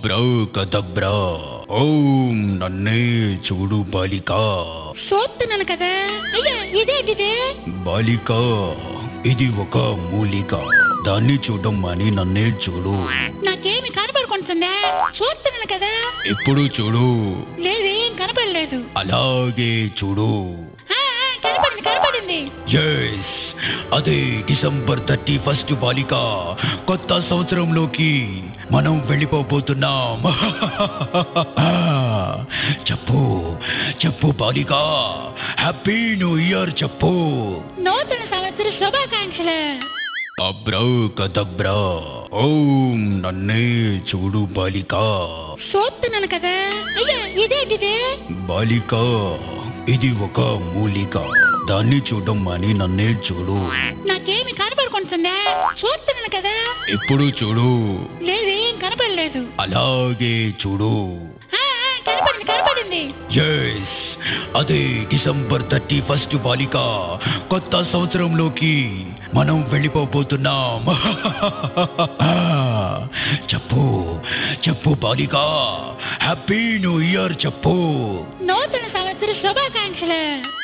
అబ్రాకదబ్రా ఓం నన్నే చూడు బాలిక. చూస్తున్నాను కదా. అయ్యా ఇదేంటిది? బాలిక, ఇది ఒక మూలిక. దాన్ని చూడడం అని నన్నే చూడు. నాకేమి కనపడుకుంటుందా? చూస్తున్నాను కదా. ఇప్పుడు చూడు. లేదు, ఏం కనపడలేదు. అలాగే చూడు. కనపడింది. ఎస్, అదే డిసెంబర్ 31 బాలిక. కొత్త సంవత్సరంలోకి మనం వెళ్ళిపోతున్నాం. చెప్పు చెప్పు బాలిక, హ్యాపీ న్యూ ఇయర్ చెప్పు. నూతన సంవత్సర శుభాకాంక్షలు. అబ్రాకదబ్రా ఓం నన్నే చూడు బాలిక. చూస్తున్నాను కదా. అయ్యా ఇదేంటిది? బాలిక, ఇది ఒక మూలిక. దాన్ని చూడడం అని నన్నే చూడు. నాకేమి కనపడుకుంటుందా? చూస్తున్నాను కదా. ఇప్పుడు చూడు. లేదు, ఏం కనపడలేదు. అలాగే చూడు. కనపడింది. ఎస్, అదే డిసెంబర్ 31 బాలిక. కొత్త సంవత్సరంలోకి మనం వెళ్ళిపోతున్నాం. చెప్పు చెప్పు బాలిక, హ్యాపీ న్యూ ఇయర్ చెప్పు. నూతన సంవత్సర శుభాకాంక్షలు.